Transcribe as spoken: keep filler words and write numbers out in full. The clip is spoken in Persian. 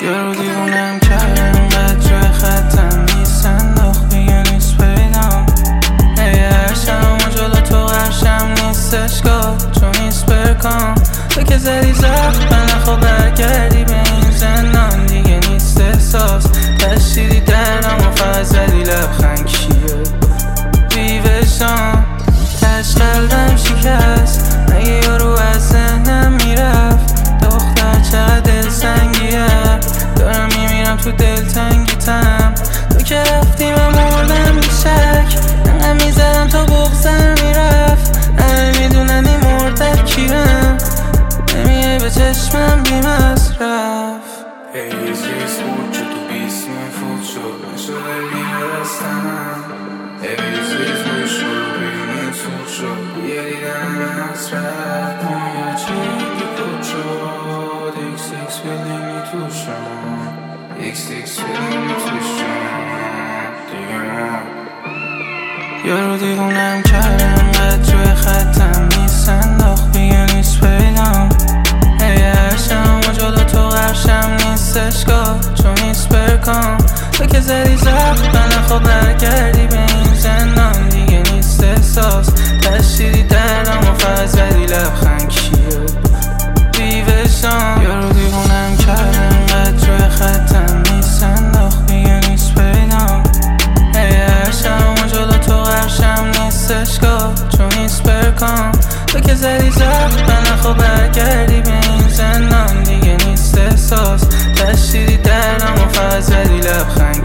یارو دیوونم کردم اینقدر جای خطم نیست انداخت دیگه نیست پیدام. ای هرشم و جلو تو قرشم نیست اشکال چون نیست برکام. تو که زدی زخم و نخوا برگردی به این زندان دیگه نیست احساس. تشیدی دردم و فقط زدی لبخند کیه بیوشان. تش قلبم شکست مگه یارو از ذهنم میرفت. دختر چقدر دلسنگیه دارم میمیرم تو دلتنگیتم. تو که رفتی من مردم بیشک انقدر میزدم تا بغضم میرفت. همه میدونن این مرده کیرم نمیای به چشمم بی مصرف. ای ریز بود که تو بیست من فوت شد نشده بیمه دستم. ای ریز ریز بود شد بیمه توت شد یه دیدن مصرف. پایه چی که کود شد ایکس ایکس بیلینی تو شد ایکس ایکس بیلینی تو شد دیگه ما. یارو دیوونم کردم اینقدر جای خطم نیست انداخت دیگه نیست پیدام. ای هرشم و جلو تو قرشم نیست اشکال چون نیست برکام. تو که زدی زخم و نخوا برگردی به این زندان دیگه نیست احساس. تشیدی دردم و فقط زدی لبخند کیه بیوشان. یارو دیوونم کردم اینقدر جای خطم نیست انداخت دیگه نیست پیدام. ای هرشم و جلو تو قرشم نیست اشکال چون نیست برکام. تو که زدی زخم و نخوا برگردی به این زندان دیگه نیست احساس. تشیدی دردم و فقط زدی لبخند